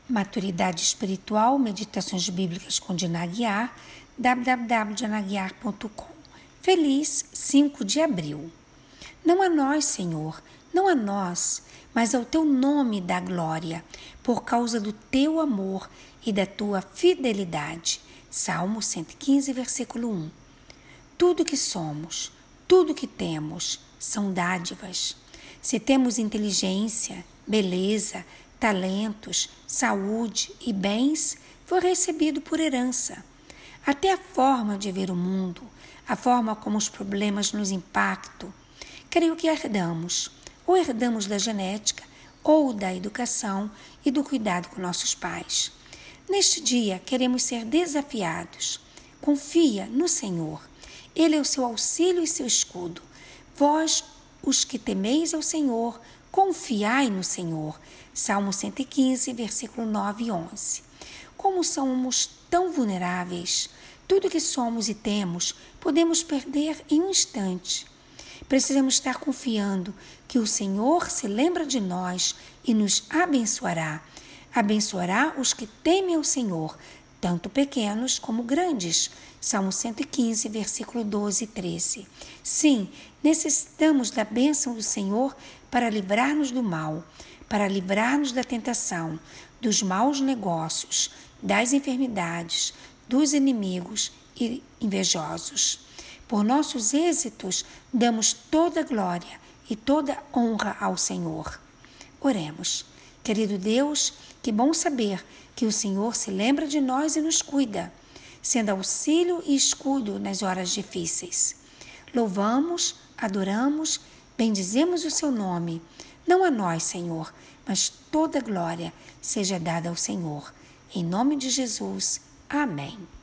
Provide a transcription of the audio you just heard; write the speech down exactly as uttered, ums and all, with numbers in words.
Maturidade Espiritual, Meditações Bíblicas com Diana Aguiar, w w w ponto diana aguiar ponto com. Feliz cinco de abril. Não a nós, Senhor, não a nós, mas ao Teu nome dá glória, por causa do Teu amor e da Tua fidelidade. Salmo cento e quinze, versículo um. Tudo que somos, tudo que temos, são dádivas. Se temos inteligência, beleza, talentos, saúde e bens, foi recebido por herança. Até a forma de ver o mundo, a forma como os problemas nos impactam, creio que herdamos, ou herdamos da genética, ou da educação e do cuidado com nossos pais. Neste dia, queremos ser desafiados. Confia no Senhor. Ele é o seu auxílio e seu escudo. Vós, os que temeis ao Senhor, confiai no Senhor. Salmo cento e quinze, versículo nove e onze. Como somos tão vulneráveis, tudo que somos e temos podemos perder em um instante. Precisamos estar confiando que o Senhor se lembra de nós e nos abençoará. Abençoará os que temem ao Senhor, tanto pequenos como grandes. Salmo cento e quinze, versículo doze e treze. Sim, necessitamos da bênção do Senhor para livrar-nos do mal, para livrar-nos da tentação, dos maus negócios, das enfermidades, dos inimigos e invejosos. Por nossos êxitos, damos toda a glória e toda a honra ao Senhor. Oremos. Querido Deus, que bom saber que o Senhor se lembra de nós e nos cuida, sendo auxílio e escudo nas horas difíceis. Louvamos, adoramos, bendizemos o seu nome. Não a nós, Senhor, mas toda a glória seja dada ao Senhor. Em nome de Jesus. Amém.